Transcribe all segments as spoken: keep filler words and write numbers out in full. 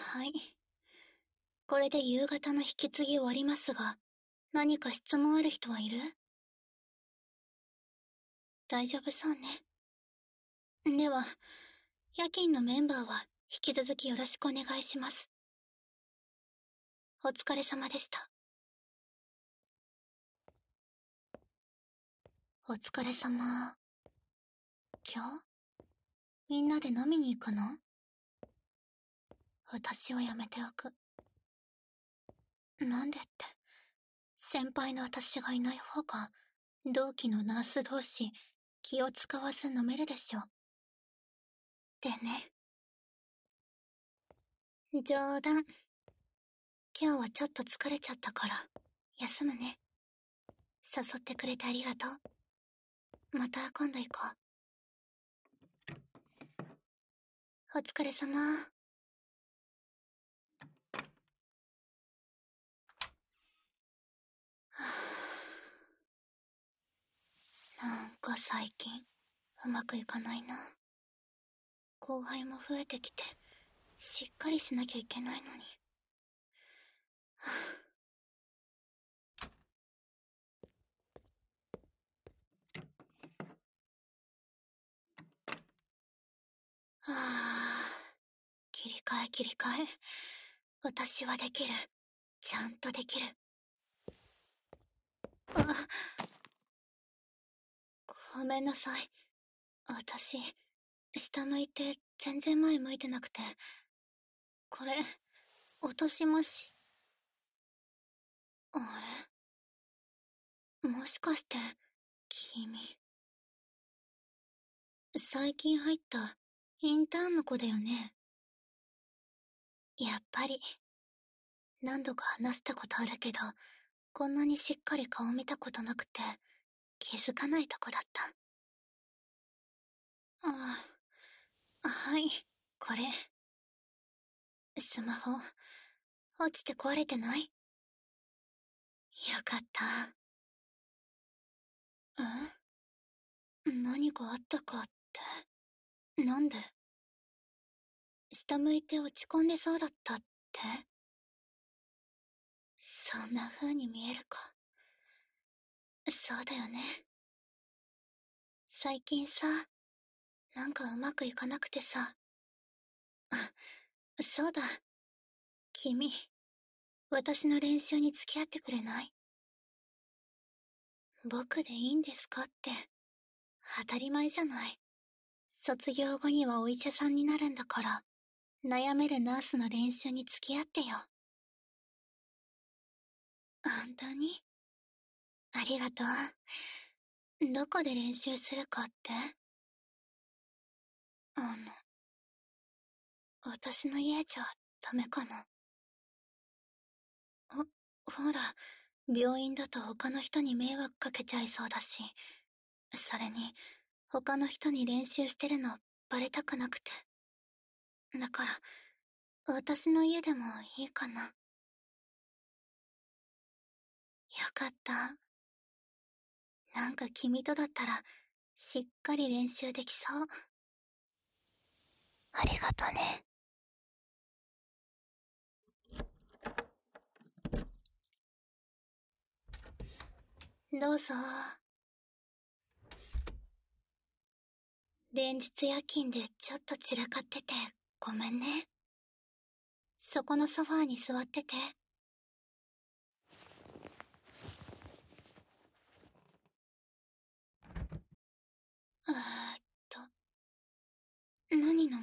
はい。これで夕方の引き継ぎ終わりますが、何か質問ある人はいる？大丈夫そうね。では、夜勤のメンバーは引き続きよろしくお願いします。お疲れ様でした。お疲れ様。今日みんなで飲みに行くの？私はやめておく。なんでって、先輩の私がいない方が、同期のナース同士、気を使わず飲めるでしょ。でね。冗談。今日はちょっと疲れちゃったから、休むね。誘ってくれてありがとう。また今度行こう。お疲れ様。はぁ。なんか最近、うまくいかないな。後輩も増えてきて、しっかりしなきゃいけないのに。はぁ。はぁ。切り替え切り替え。私はできる。ちゃんとできる。あ、ごめんなさい。私、下向いて全然前向いてなくて。これ、落としまし。あれ？もしかして、君。最近入ったインターンの子だよね。やっぱり。何度か話したことあるけど、こんなにしっかり顔見たことなくて、気づかないとこだった。ああ、はい、これ。スマホ、落ちて壊れてない？よかった。ん？何かあったかって。なんで？下向いて落ち込んでそうだったって？そんな風に見えるか。そうだよね。最近さ、なんかうまくいかなくてさ。あ、そうだ。君、私の練習に付き合ってくれない？僕でいいんですかって。当たり前じゃない。卒業後にはお医者さんになるんだから、悩めるナースの練習に付き合ってよ。本当に？ありがとう。どこで練習するかって？あの、私の家じゃダメかな。ほ、ほら、病院だと他の人に迷惑かけちゃいそうだし、それに、他の人に練習してるのバレたくなくて。だから、私の家でもいいかな。よかった。なんか君とだったら、しっかり練習できそう。ありがとね。どうぞ。連日夜勤でちょっと散らかってて、ごめんね。そこのソファーに座ってて。えーっと、何飲む？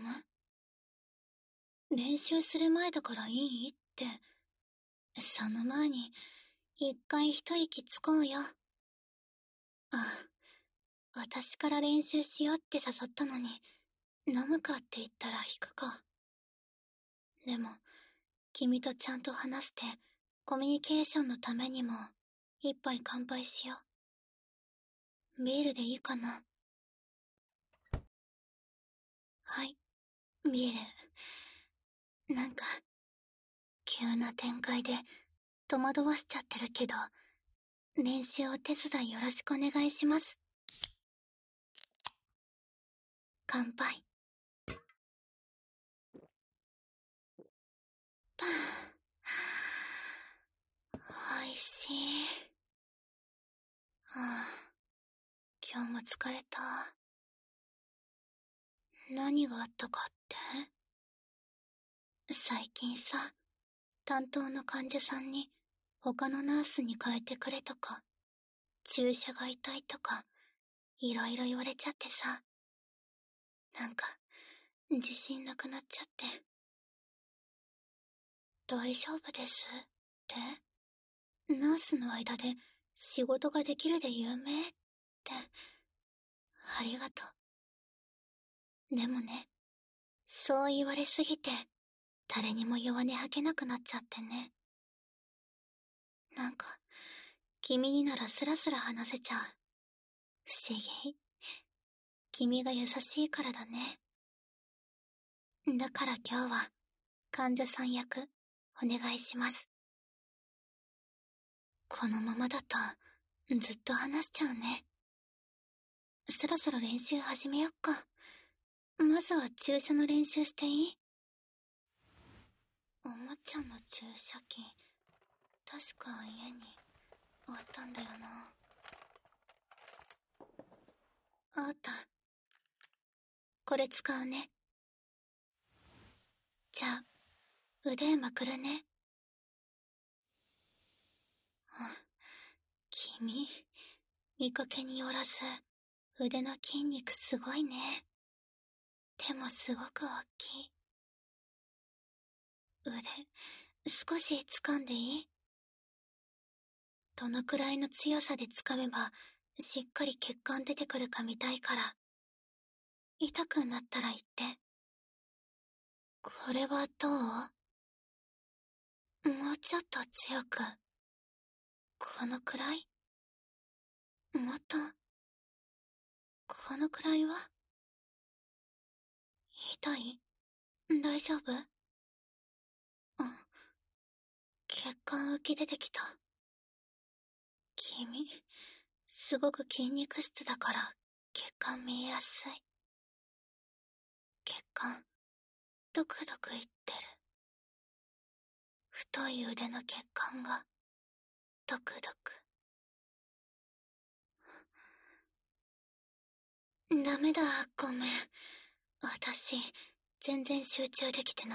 練習する前だからいいって。その前に、一回一息つこうよ。あ、私から練習しようって誘ったのに、飲むかって言ったら引くか。でも、君とちゃんと話して、コミュニケーションのためにも、一杯乾杯しよう。ビールでいいかな？はい、ビール。なんか、急な展開で戸惑わしちゃってるけど、練習お手伝いよろしくお願いします。乾杯。 今日も疲れた。何があったかって？最近さ、担当の患者さんに他のナースに変えてくれとか、注射が痛いとか、いろいろ言われちゃってさ、なんか自信なくなっちゃって。大丈夫ですって？ナースの間で仕事ができるで有名って。ありがとう。でもね、そう言われすぎて誰にも弱音吐けなくなっちゃってね。なんか君にならスラスラ話せちゃう。不思議。君が優しいからだね。だから今日は患者さん役お願いします。このままだとずっと話しちゃうね。そろそろ練習始めよっか。まずは注射の練習していい？おもちゃの注射器、確か家にあったんだよな。あった。これ使うね。じゃあ腕まくるね。君、見かけによらず腕の筋肉すごいね。手もすごく大きい。腕、少し掴んでいい？どのくらいの強さで掴めばしっかり血管出てくるか見たいから。痛くなったら言って。これはどう？もうちょっと強く。このくらい？もっと。このくらいは？痛い？大丈夫？うん。血管浮き出てきた。君、すごく筋肉質だから血管見えやすい。血管、ドクドクいってる。太い腕の血管が、ドクドク。ダメだ、ごめん。私、全然集中できてない。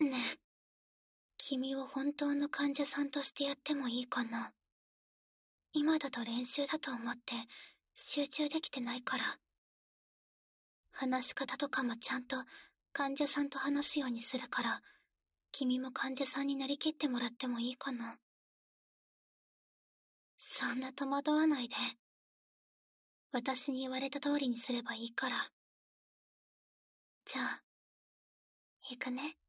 ねえ、君を本当の患者さんとしてやってもいいかな？今だと練習だと思って集中できてないから。話し方とかもちゃんと患者さんと話すようにするから、君も患者さんになりきってもらってもいいかな？そんな戸惑わないで。私に言われた通りにすればいいから。じゃあ、行くね。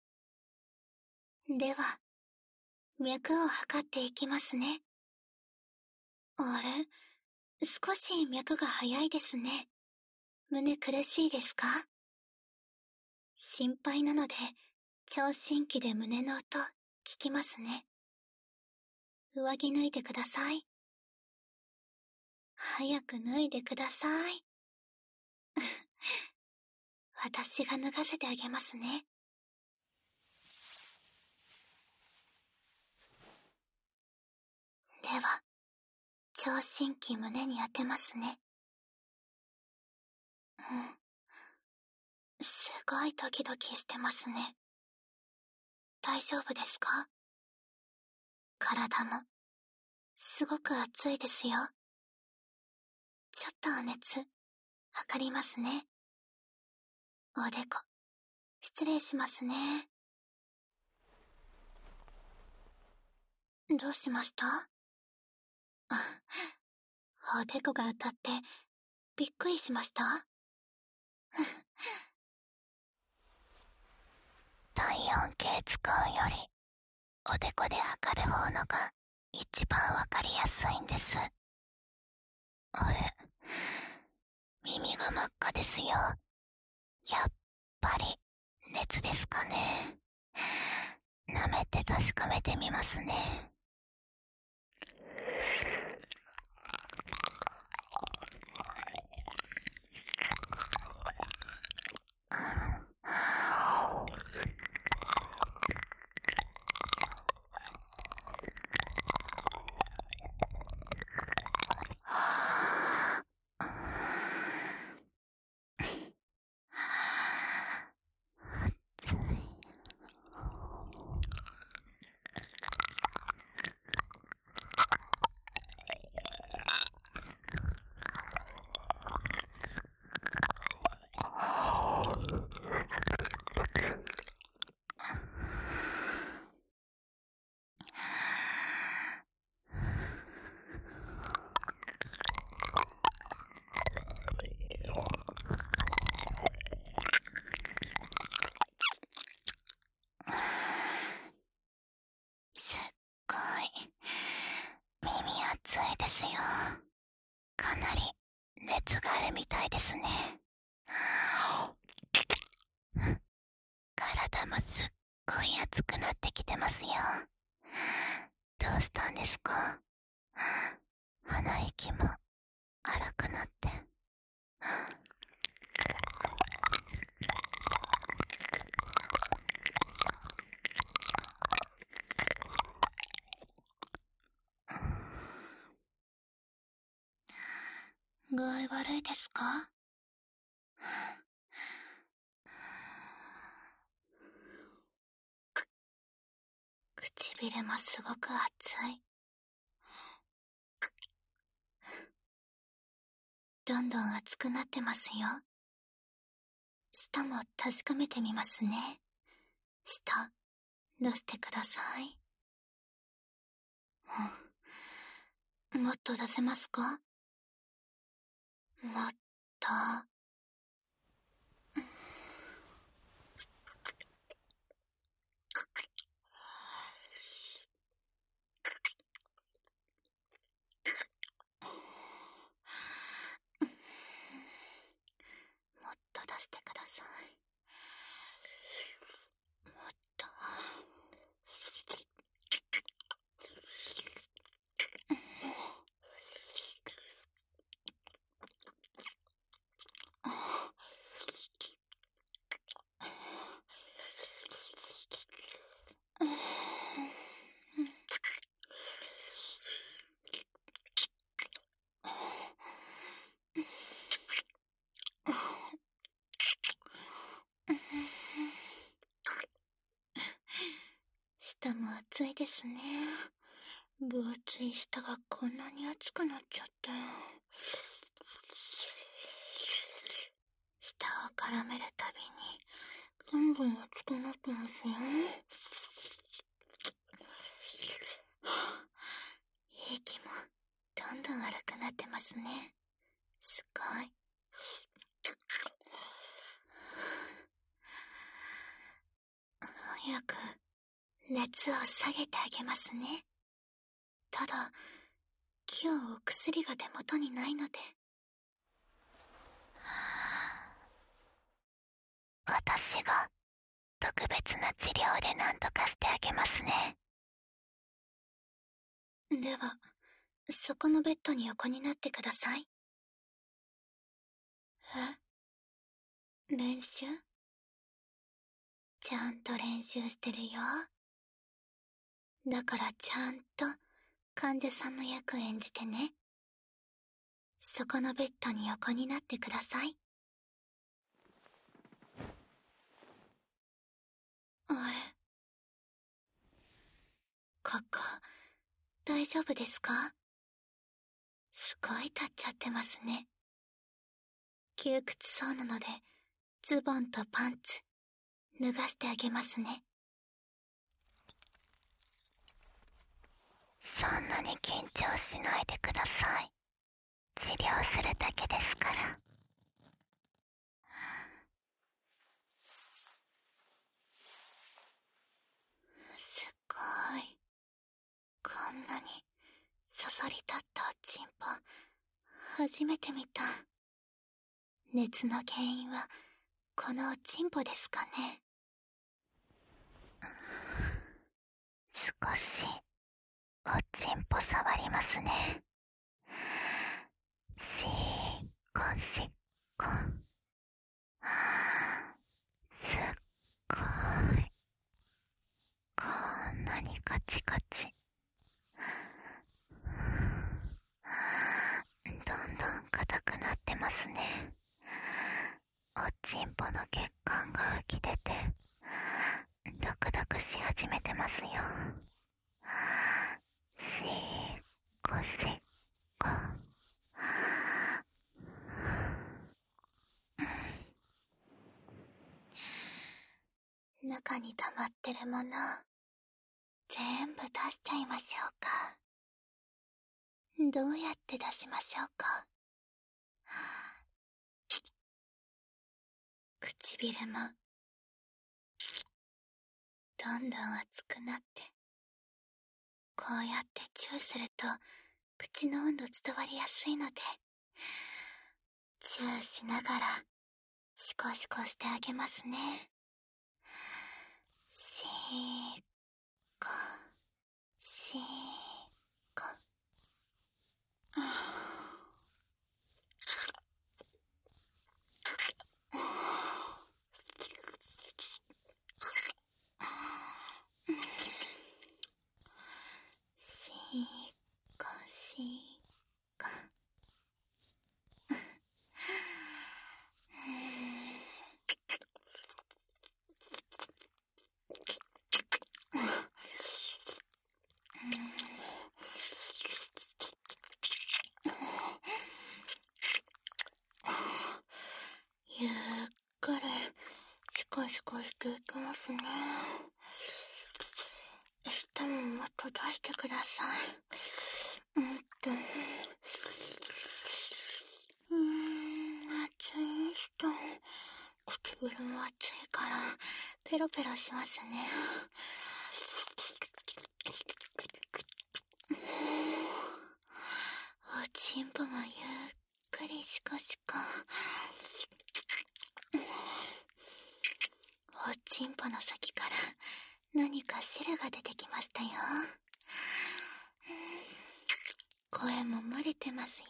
では、脈を測っていきますね。あれ？少し脈が早いですね。胸苦しいですか？心配なので、聴診器で胸の音、聞きますね。上着脱いでください。早く脱いでください。私が脱がせてあげますね。では、聴診器胸に当てますね。うん。すごいドキドキしてますね。大丈夫ですか？体も、すごく熱いですよ。ちょっと熱、測りますね。おでこ、失礼しますね。どうしました？あ、おでこが当たって、びっくりしました？体温計使うより、おでこで測る方のが一番わかりやすいんです。あれ、耳が真っ赤ですよ。やっぱり熱ですかね。舐めて確かめてみますね。 たいですね。体もすっごい熱くなってきてますよ。どうしたんですか？鼻息も荒くなって。具合悪いですか？唇もすごく熱い。どんどん熱くなってますよ。舌も確かめてみますね。舌、出してください。もっと出せますか？もっと。もっと出してください。もっと。舌も熱いですね。分厚い舌がこんなに熱くなっちゃって。舌を絡めるたびにどんどん熱くなってますよ。息もどんどん荒くなってますね。すごい。早く熱を下げてあげますね。ただ、今日お薬が手元にないので。私が特別な治療で何とかしてあげますね。では、そこのベッドに横になってください。え？練習？ちゃんと練習してるよ。だからちゃんと患者さんの役演じてね。そこのベッドに横になってください。あれ？ここ、大丈夫ですか？すごい立っちゃってますね。窮屈そうなので、ズボンとパンツ、脱がしてあげますね。そんなに緊張しないでください。治療するだけですから。すごい。こんなにそそり立ったおちんぽ、初めて見た。熱の原因はこのおちんぽですかね。少しおちんぽ触りますね。しっこしっこ。すっごい。こんなにカチカチ。どんどん硬くなってますね。おちんぽの血管が浮き出てドクドクし始めてますよ。しっこしっこ。中に溜まってるもの全部出しちゃいましょうか。どうやって出しましょうか。唇もどんどん熱くなって、こうやってチューすると口の温度伝わりやすいので、 チューしながらシコシコしてあげますね。シーコシーコ。シーコシーコ。ゆっくりシコシコしていきますね。舌ももっと出してください。もっと。うーん、熱い舌。唇も熱いからペロペロしますね。おちんぽもゆっくりシコシコ。おちんぽの先から何か汁が出てきましたよ。声も漏れてますよ。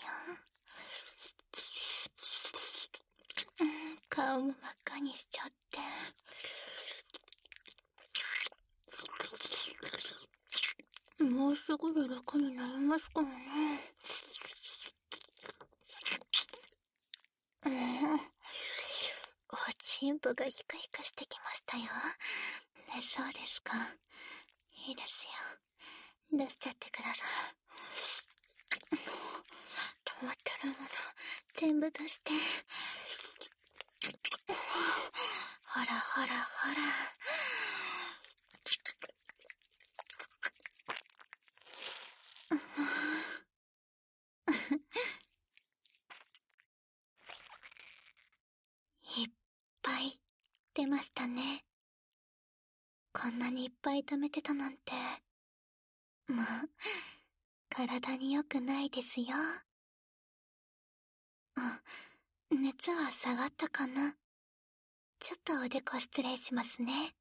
顔も真っ赤にしちゃって。もうすぐで楽になりますからね。うん、おちんぽがヒカヒカしてきましたよ。ね、そうですか。いいですよ。出しちゃってください。溜まってるもの全部出して。ほらほらほら。いっぱい出ましたね。こんなにいっぱい溜めてたなんて、もう体に良くないですよ。あ、熱は下がったかな。ちょっとおでこ失礼しますね。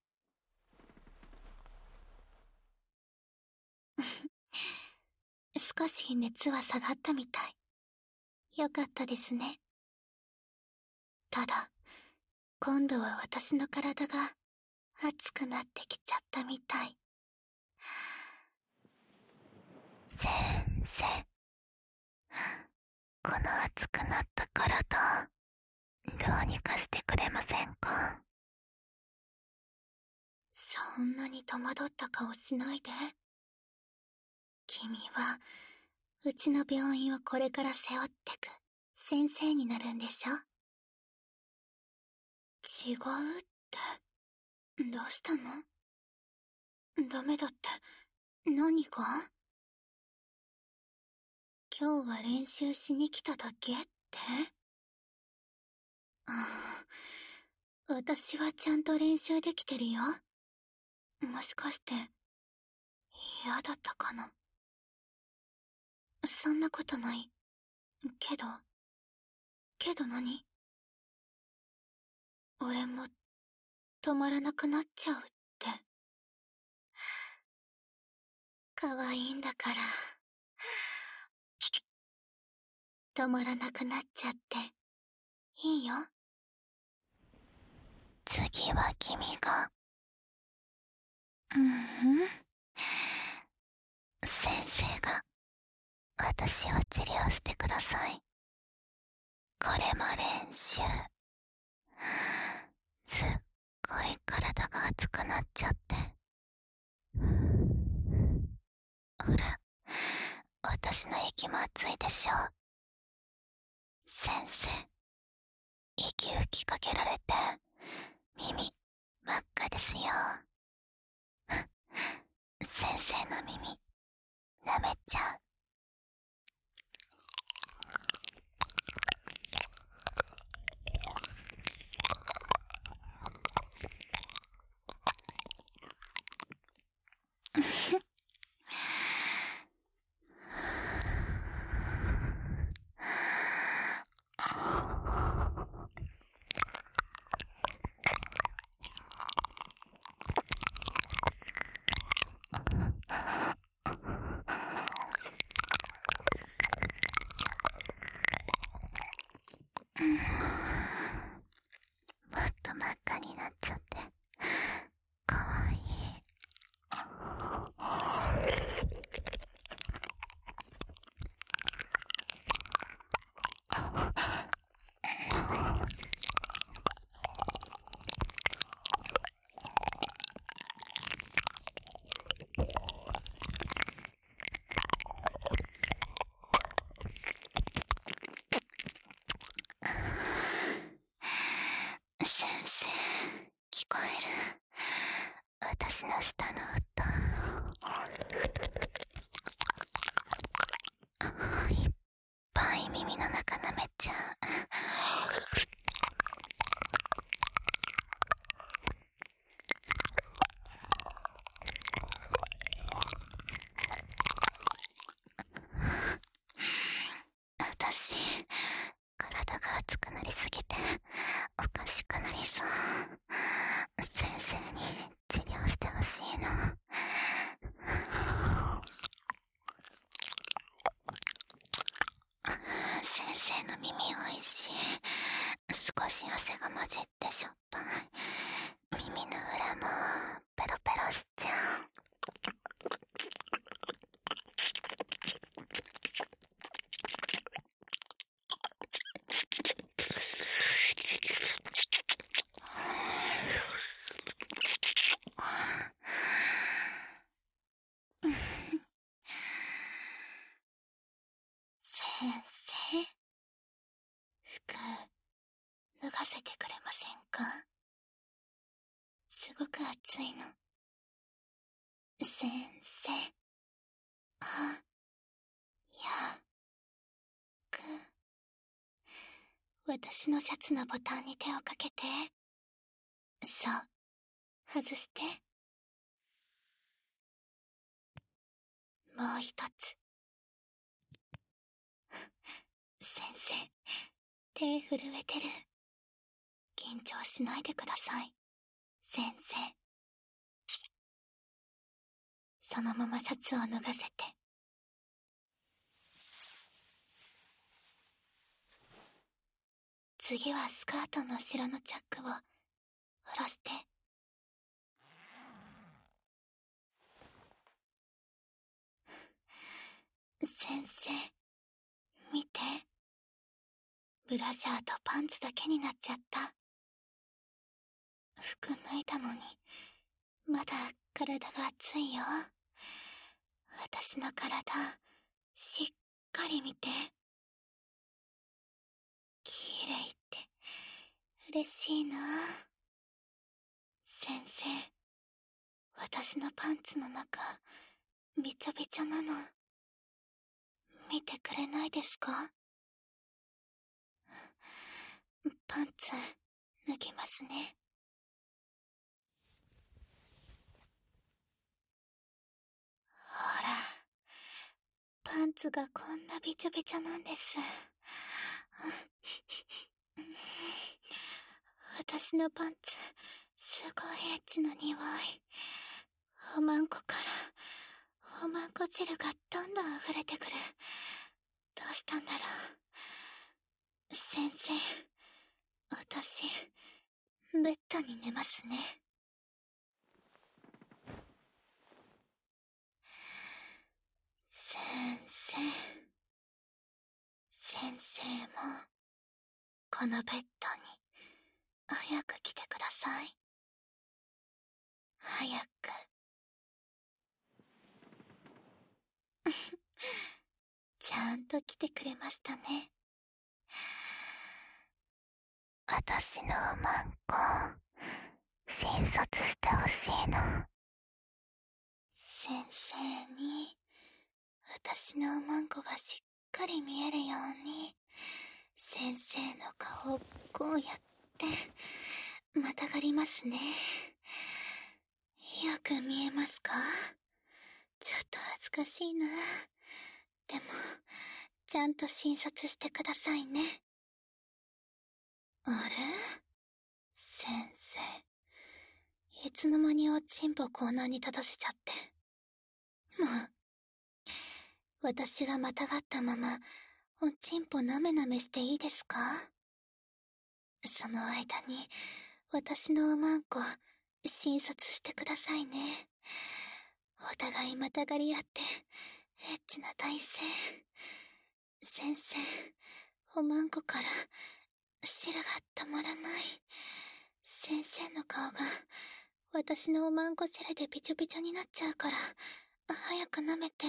少し熱は下がったみたい。よかったですね。ただ、今度は私の体が熱くなってきちゃったみたい。先生、この熱くなった体、どうにかしてくれませんか？そんなに戸惑った顔しないで。君は、うちの病院をこれから背負ってく先生になるんでしょ？違うって、どうしたの？ダメだって、何が？今日は練習しに来ただけって？ああ、私はちゃんと練習できてるよ。もしかして、嫌だったかな？そんなことない。けど、けど何？俺も、止まらなくなっちゃうって。可愛いんだから。止まらなくなっちゃって、いいよ。次は君が。うん、先生が、私を治療してください。これも練習。すっごい体が熱くなっちゃって。ほら、私の息も熱いでしょ。先生、息吹きかけられて、耳、真っ赤ですよ。先生の耳、舐めちゃう。 赤になっちゃってかわいい。先生、聞こえる？私の舌の音。いっぱい耳の中舐めちゃう。私、体が熱くなりすぎておかしくなりそう。先生に治療してほしいの。先生の耳おいしい。少し汗が混じってしょっぱい。耳の裏もペロペロしちゃう。先生、服脱がせてくれませんか？すごく暑いの。先生、あ、や、く。私のシャツのボタンに手をかけて。そう、外して。もう一つ。先生、手震えてる。緊張しないでください、先生。そのままシャツを脱がせて。次はスカートの後ろのチャックを下ろして。先生、見て。ブラジャーとパンツだけになっちゃった。服脱いだのにまだ体が熱いよ。私の体しっかり見て。きれいって嬉しいな。先生、私のパンツの中びちゃびちゃなの。見てくれないですか？パンツ脱ぎますね。ほら、パンツがこんなびちゃびちゃなんです。私のパンツ、すごいエッチな匂い。おまんこからおまんこ汁がどんどん溢れてくる。どうしたんだろう。先生、私ベッドに寝ますね。先生、先生もこのベッドに早く来てください。早く。ちゃんと来てくれましたね。私のおまんこ診察してほしいの。先生に私のおまんこがしっかり見えるように先生の顔をこうやってまたがりますね。よく見えますか？ちょっと恥ずかしいな。でもちゃんと診察してくださいね。あれ？先生、いつの間におちんぽコーナーに立たせちゃって。もう、私がまたがったままおちんぽなめなめしていいですか？その間に私のおまんこ、診察してくださいね。お互いまたがり合って、エッチな体勢。先生、おまんこから汁が止まらない。先生の顔が私のおまんこ汁でびちょびちょになっちゃうから、早く舐めて。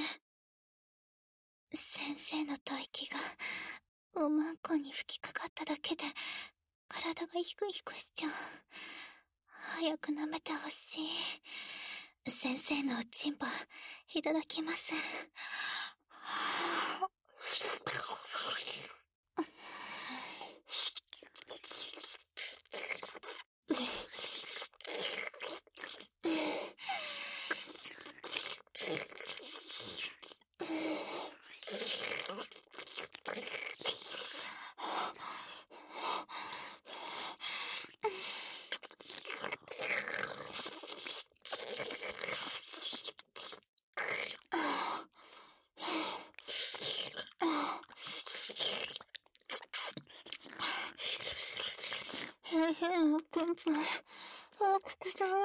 先生の吐息がおまんこに吹きかかっただけで体がヒクヒクしちゃう。早く舐めてほしい。先生のおちんぽいただきます。へへのプンプン、大きくだわ。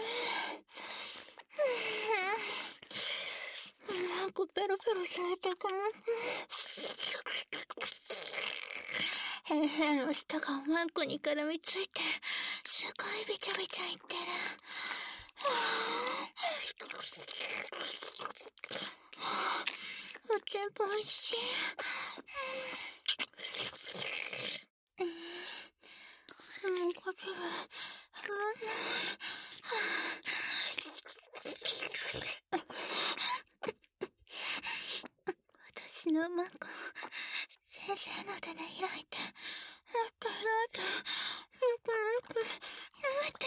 なんかペロペロされたくなって。へへの舌がおまんこに絡みついて、すごいびちゃびちゃいってる。おちんぽおいしい。もうこちら、私のマンコ、先生の手で開いて、もっと開いて、もっともっと開いて。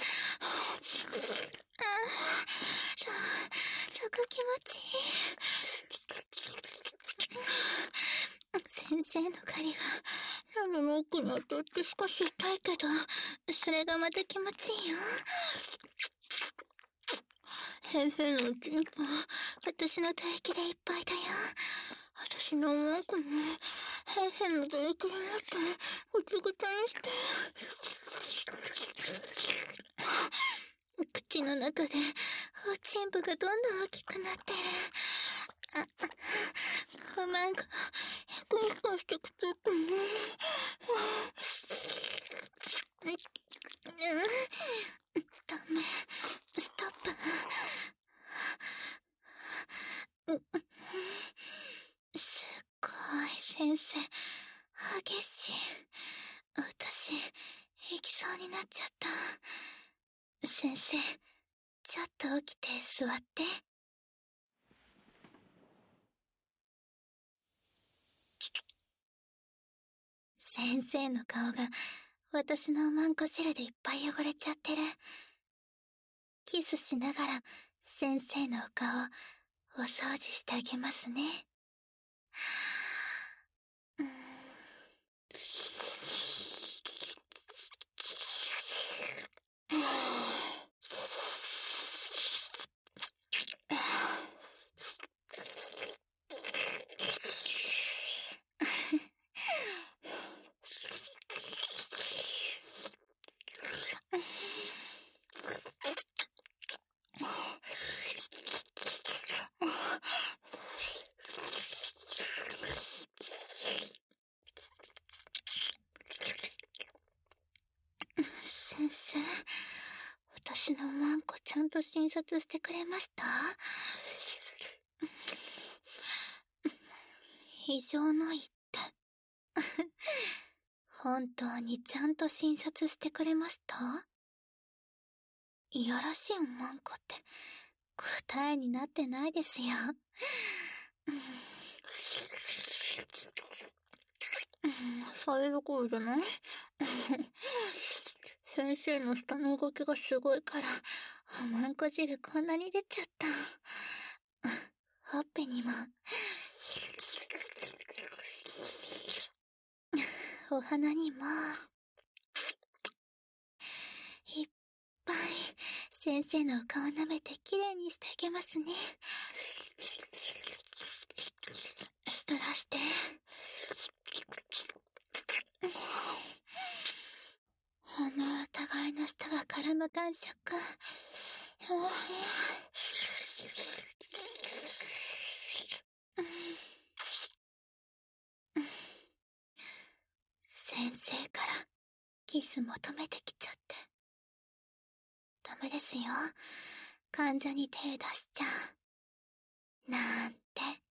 ああ、そう、そこ気持ちいい。先生の狩りが喉の奥に当たって少し痛いけど、それがまた気持ちいいよ。先生のおちんぽ、私の唾液でいっぱいだよ。私のおまんこも、先生の唾液でもってぐちゃぐちゃにして。口の中でおちんぽがどんどん大きくなってる。あ、おまんこ、ヒクヒクしてきちゃったね。ダメ、ストップ。すっごい先生、激しい。私、行きそうになっちゃった。先生、ちょっと起きて座って。先生の顔が私のおまんこ汁でいっぱい汚れちゃってる。キスしながら先生のお顔お掃除してあげますね。うーん。先生、私のおまんこちゃんと診察してくれました？異常ないって。本当にちゃんと診察してくれました？いやらしいおまんこって答えになってないですよ。それどころじゃない？先生の舌の動きがすごいから、おまんこ汁こんなに出ちゃった。ほっぺにも。お鼻にも。いっぱい先生のお顔舐めてきれいにしてあげますね。舌出して。 あのお互いの舌が絡む感触。先生からキス求めてきちゃって。ダメですよ。患者に手出しちゃう。なんて。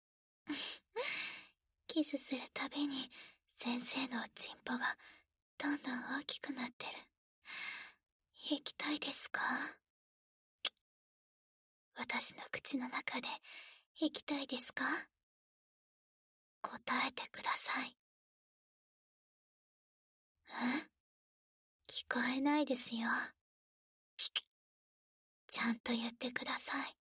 キスするたびに先生のおちんぽがどんどん大きくなってる。液体ですか？私の口の中で液体ですか？答えてください。え？聞こえないですよ。ちゃんと言ってください。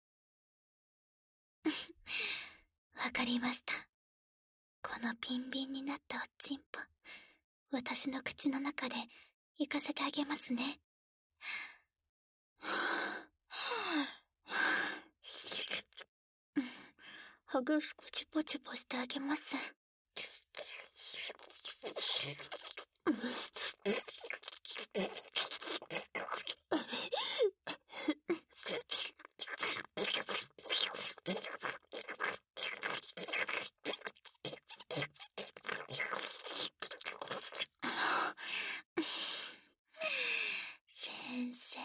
わかりました。このピンビンになったおちんぽ、私の口の中で行かせてあげますね。激しくチポチポしてあげます。先生。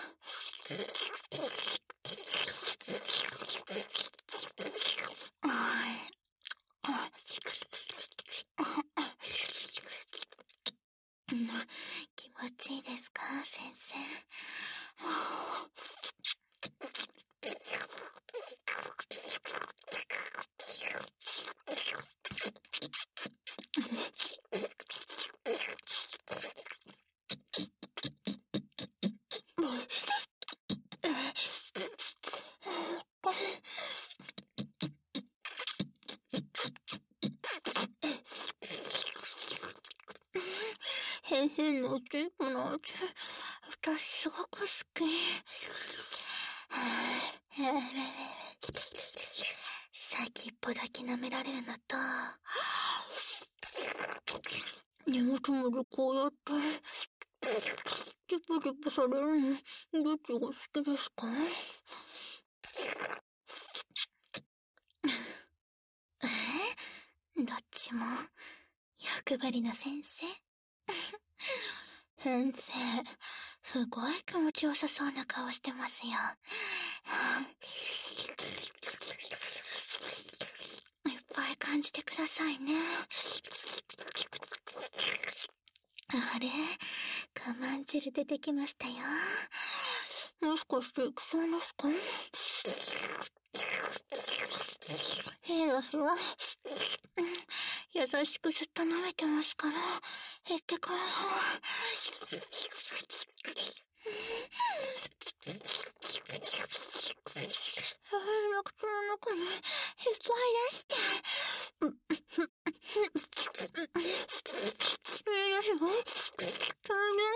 気持ちいいですか、先生。へんへんのおちんぽの味、私すごく好き。先っぽだけ舐められるのと、根元までこうやってリプリプされるの、どっちが好きですか？え？どっちも欲張りな先生。先生、すごい気持ちよさそうな顔してますよ。いっぱい感じてくださいね。あれ？我慢汁出てきましたよ。もしかしていきそうですか？いいですよ。優しくずっと舐めてますから、言ってください。口の中にいっぱい出して。いいですよ。それ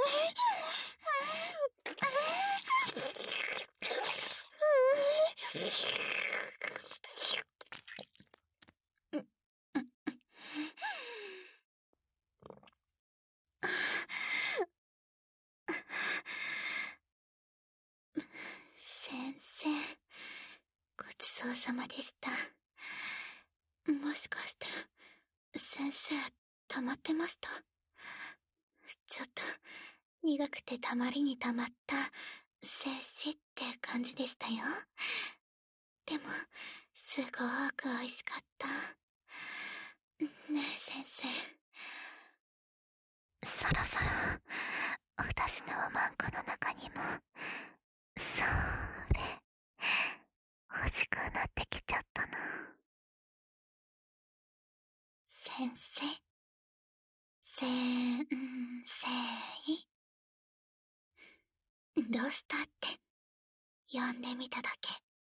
先生、ごちそうさまでした。もしかして、先生、溜まってました？ちょっと、苦くてたまりにたまった精子って感じでしたよ。でも、すごく美味しかった。ねえ先生、そろそろ私のおまんこの中にもそれ欲しくなってきちゃったな。先生、先生、どうしたって呼んでみただけ。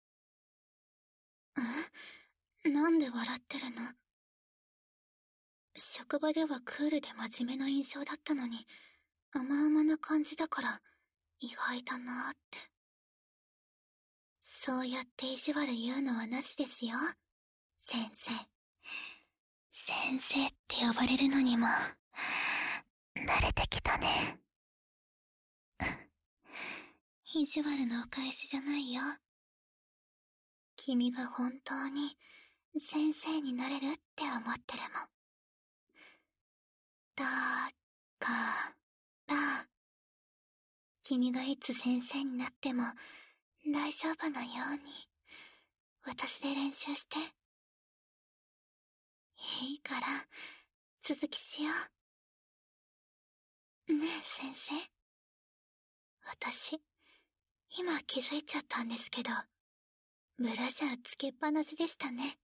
ん？なんで笑ってるの？職場ではクールで真面目な印象だったのに、甘々な感じだから意外だなって。そうやって意地悪言うのはなしですよ、先生。先生って呼ばれるのにも慣れてきたね。 意地悪のお返しじゃないよ。君が本当に先生になれるって思ってるもん。だから、君がいつ先生になっても大丈夫なように、私で練習して。いいから、続きしよう。ねえ、先生。私、今気づいちゃったんですけど、ブラジャーつけっぱなしでしたね。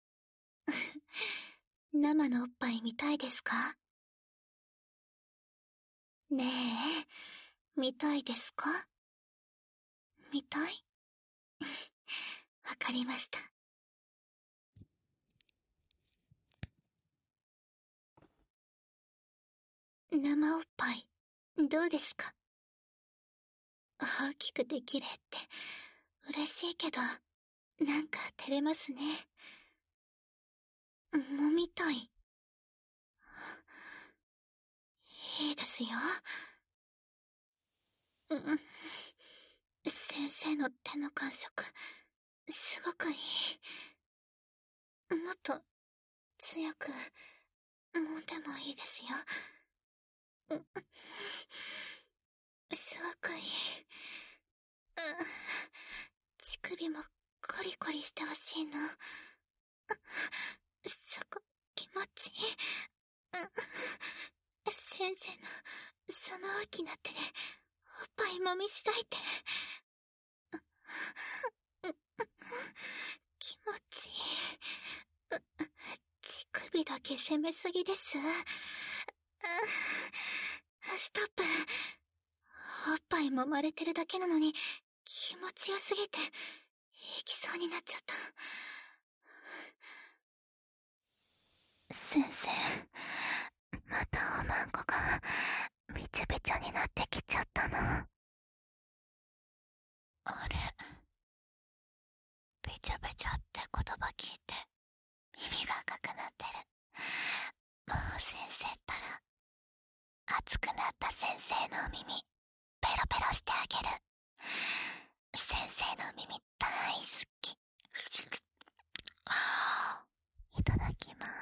生のおっぱい見たいですか？ねえ、見たいですか？見たい？わかりました。生おっぱい、どうですか？大きくて綺麗って嬉しいけど、なんか照れますね。もみたい。いいですよ。うん。先生の手の感触、すごくいい。もっと強く、もんでもいいですよ。うん。すごくいい。うん。乳首もコリコリしてほしいの。そこ、気持ちいい。うん。先生の、その大きな手で、おっぱいもみしだいて。気持ちいい。乳首だけ攻めすぎです。ストップ。おっぱい揉まれてるだけなのに気持ちよすぎて行きそうになっちゃった。先生、またおまんこがびちゃびちゃになってきちゃったの。あれ、びちゃびちゃって言葉聞いて耳が赤くなってる。もう先生ったら熱くなった先生の耳ペロペロしてあげる。先生の耳大好き。いただきます。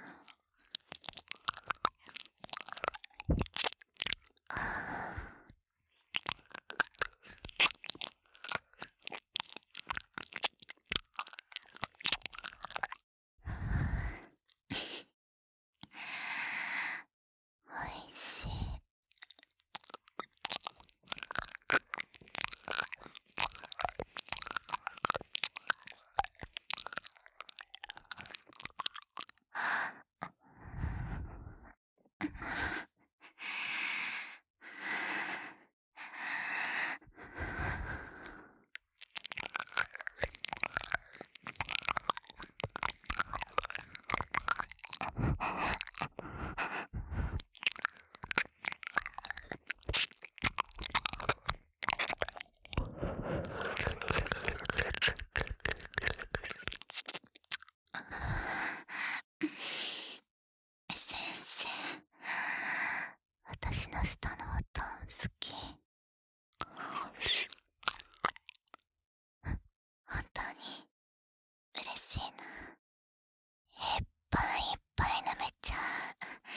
おいしい。先生、私の舌の音好き？本当に嬉しいな。いっぱいいっぱい舐めちゃう。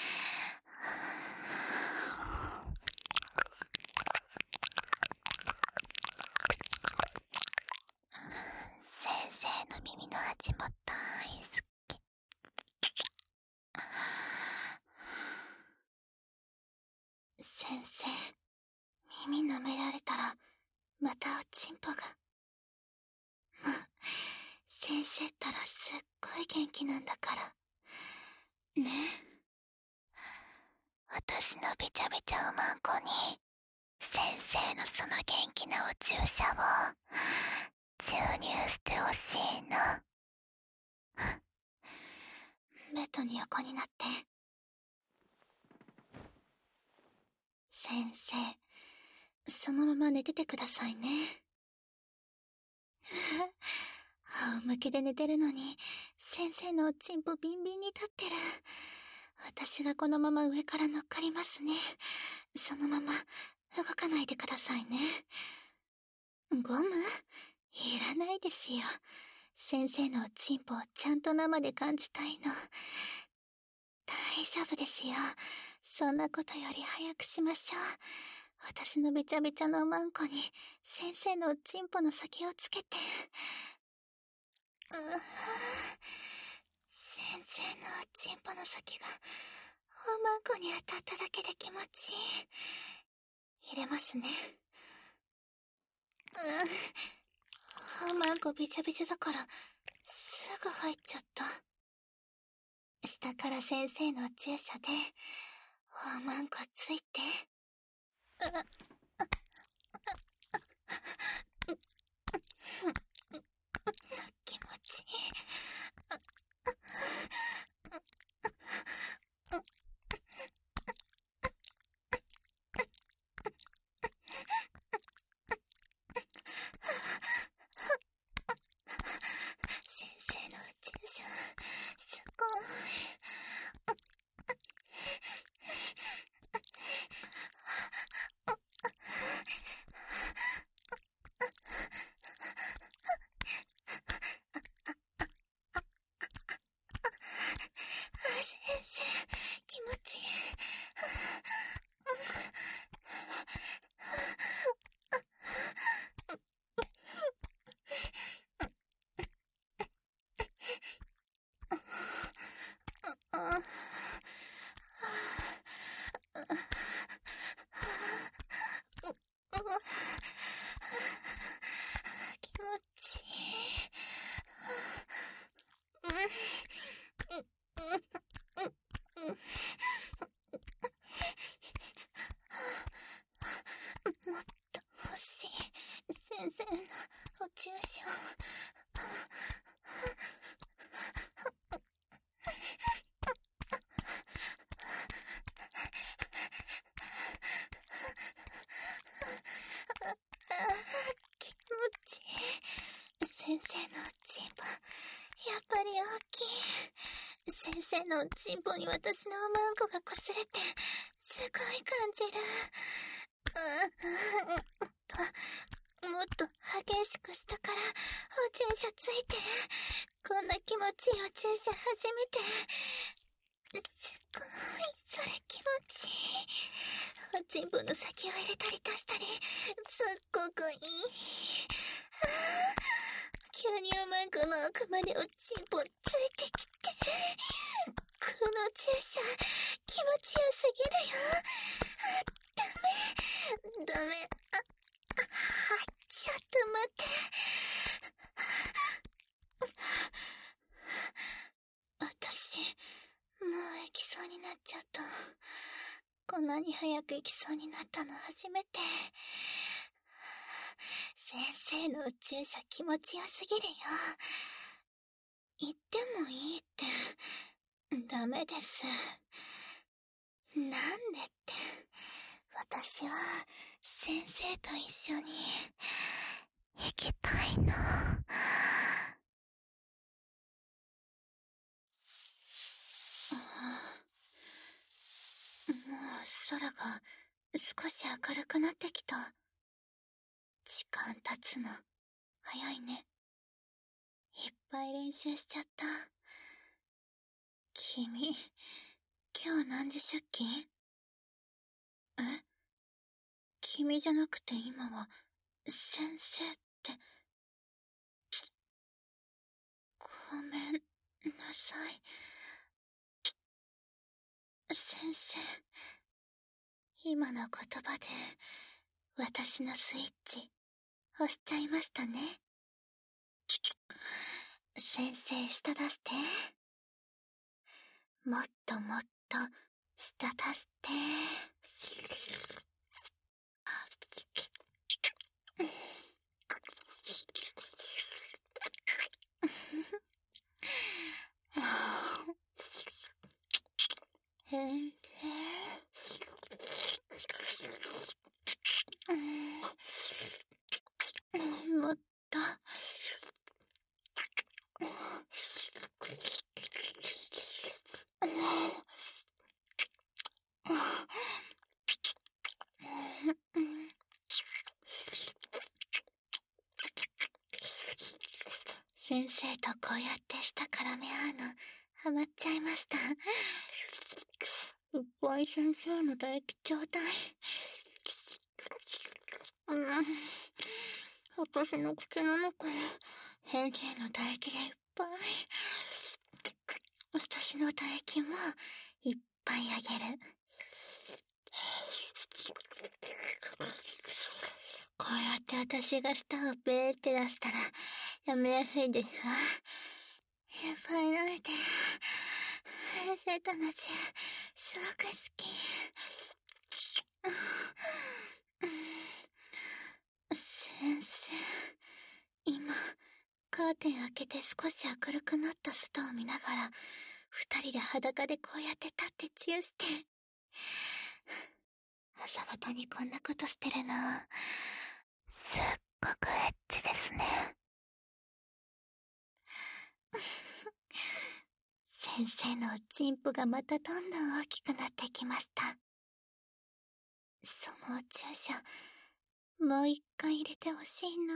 先生の耳の味も大好き。先生、耳舐められたらまたおちんぽが。もう先生ったらすっごい元気なんだからね。私のびちゃびちゃおまんこに先生のその元気なお注射を注入してほしいな。ベッドに横になって。先生、そのまま寝ててくださいね。仰向けで寝てるのに先生のおちんぽビンビンに立ってる。私がこのまま上から乗っかりますね。そのまま動かないでくださいね。 ゴム？いらないですよ。先生のおちんぽをちゃんと生で感じたいの。大丈夫ですよ。そんなことより早くしましょう。私のびちゃびちゃのおまんこに先生のおちんぽの先をつけて。うぅ、先生のおちんぽの先がおまんこに当たっただけで気持ちいい。入れますね。うん、おまんこびちゃびちゃだからすぐ入っちゃった。下から先生の注射でおまんこついて。気持ちいい。先生の注射すごい。先生、気持ちいい。気持ちいい。もっと欲しい。先生のお注射。気持ちいい。先生のおちんぽ、やっぱり大きい。先生のおちんぽに私のおまんこが擦れて、すごい感じる。うん、と、もっと激しく下からお注射ついて、こんな気持ちいいお注射初めて。すっごい、それ気持ちいい。おちんぽの先を入れたり出したり、すっごくいい。急におまんこの奥までおちんぽついてきて。この注射、気持ちよすぎるよ。ダメ、ダメ。あ、あ、ちょっと待って。私、もう行きそうになっちゃった。こんなに早く行きそうになったの初めて。先生のお注射気持ちよすぎるよ。言ってもいいって、ダメです。なんでって、私は先生と一緒に行きたいの。もう空が少し明るくなってきた。時間経つの早いね。いっぱい練習しちゃった。君、今日何時出勤？え？君じゃなくて今は先生って。ごめんなさい。先生、今の言葉で私のスイッチ押しちゃいましたね。先生、舌出して。もっともっと舌出して。先生、もっと。 先生とこうやって舌絡め合うの、ハマっちゃいました。いっぱい先生の唾液ちょうだい。うん。私の口の中も、先生の唾液でいっぱい。私の唾液も、いっぱいあげる。こうやって私が舌をベーって出したら、やめやすいですわ。いっぱい舐めて。先生と同じ、すごく好き。先生、今、カーテン開けて少し明るくなった外を見ながら、二人で裸でこうやって立ってチューして。朝方にこんなことしてるの、すっごくエッチですね。先生のチンポがまたどんどん大きくなってきました。その注射、もう一回入れてほしいな。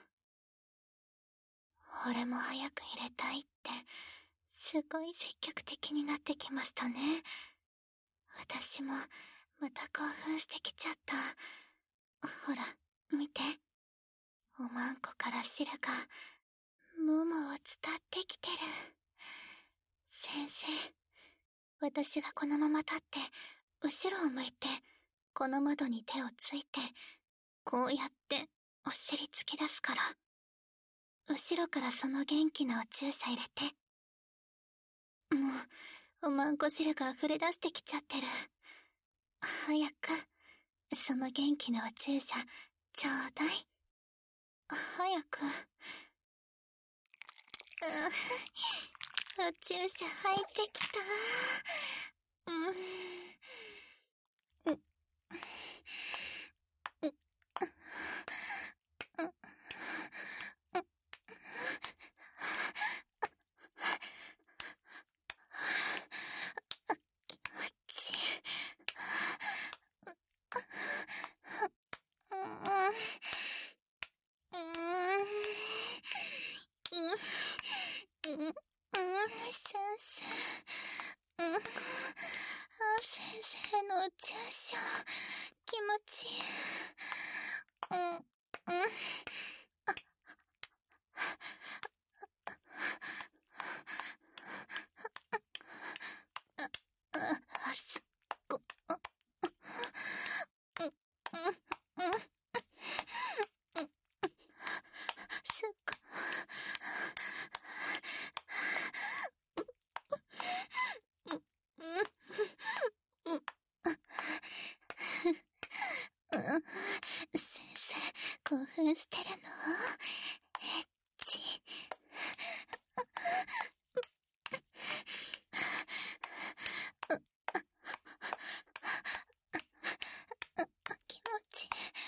俺も早く入れたいって、すごい積極的になってきましたね。私も、また興奮してきちゃった。ほら、見て。おまんこから汁が、ももを伝ってきてる。先生、私がこのまま立って、後ろを向いて、この窓に手をついて、こうやって、お尻突き出すから。後ろからその元気なお注射入れて。もう、おまんこ汁が溢れ出してきちゃってる。早く、その元気なお注射、ちょうだい。早く。お注射入ってきた。うん。気持ちいい。うん、うん、先生。うん。あ、先生のお注射、気持ちいい。うん、うん。あ、あ、すっご、あ、うん、うん、うん。すっご、先生、興奮してるの？エッチ。気持ちいい。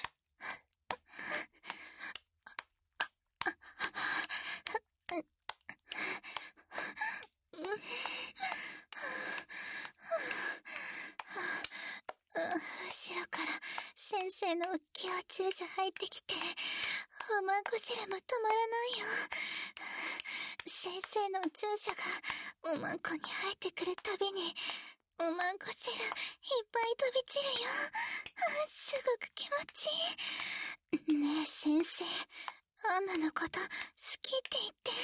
後ろから先生の大きいお注射入ってきて、おまんこ汁も止まらないよ。先生のお注射がおまんこに入ってくるたびに、おまんこ汁いっぱい飛び散るよ。すごく気持ちいい。ねえ先生、アンナのこと好きって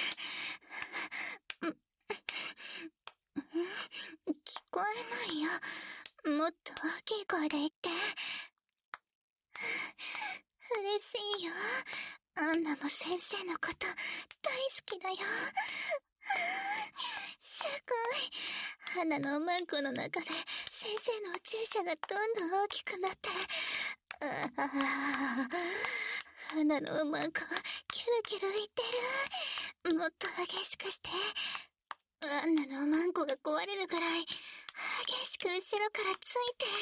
言って。聞こえないよ。もっと大きい声で言って。嬉しいよ。アンナも先生のこと大好きだよ。すごい。花のおまんこの中で先生のお注射がどんどん大きくなって。ああ、花のおまんこキュルキュルいってる。もっと激しくして。アンナのおまんこが壊れるぐらい激しく後ろからついて。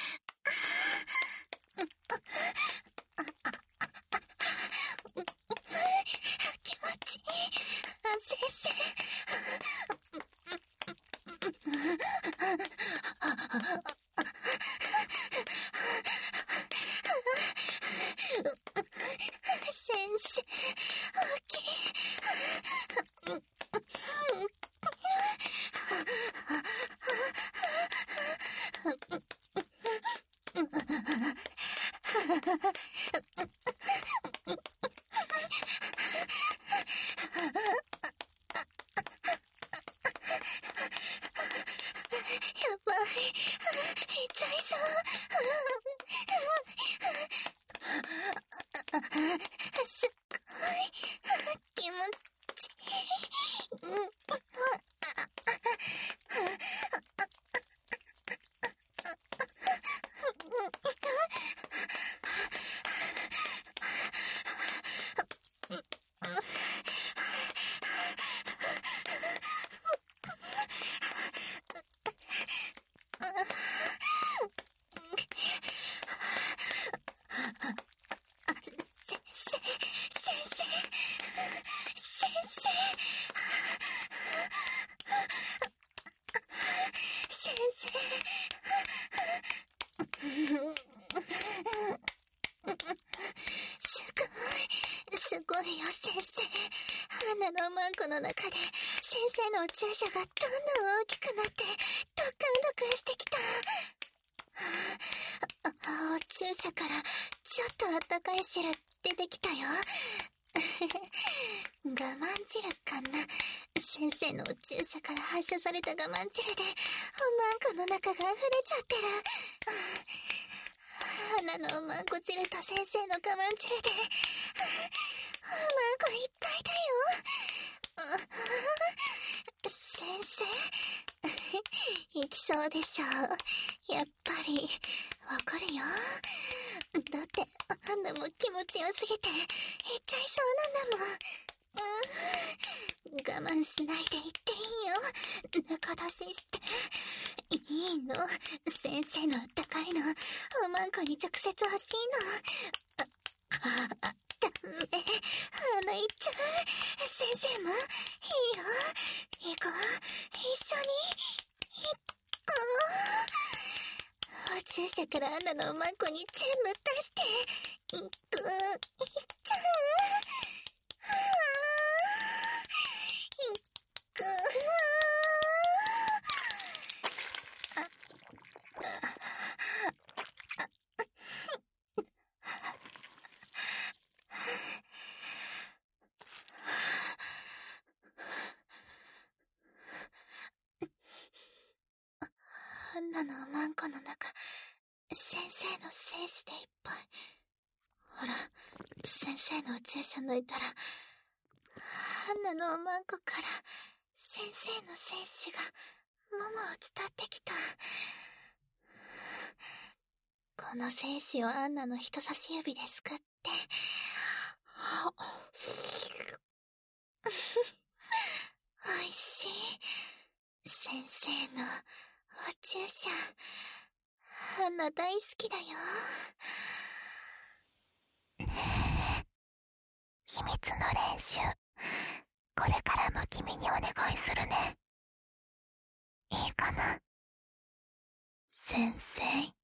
気持ちいい。先生。先生、大きい。 ごいよ先生。アンナのマンコの中で先生の注射がどんどん大きくなってドクンドクンしてきた。ああ、注射からちょっとあったかい汁出てきたよ。我慢汁かな。先生の注射から発射された我慢汁でマンコの中が溢れちゃってる。花のマンコ汁と先生の我慢汁でマンコいっぱいだよ。先生行きそうでしょ。やっぱりわかるよ。だってあんなも気持ちよすぎて行っちゃいそうなんだもん。我慢しないで言っていいよ。中出ししていいの。先生のあったかいのおまんこに直接欲しいの。あ、あ、ダメ。花いっちゃう。先生もいいよ。行こう。一緒に行こう。お注射からアンナのおまんこに全部出して行く。行っちゃう。はぁ、行く。あ、アンナのおまんこの中、先生の精子でいっぱい。ほら、先生のお注射抜いたら、アンナのおまんこから先生の精子がももを伝ってきた。この精子をアンナの人差し指ですくって、おいしい。先生のお注射、アンナ大好きだよ。ねえ、秘密の練習、これからも君にお願いするね。いいかな。先生。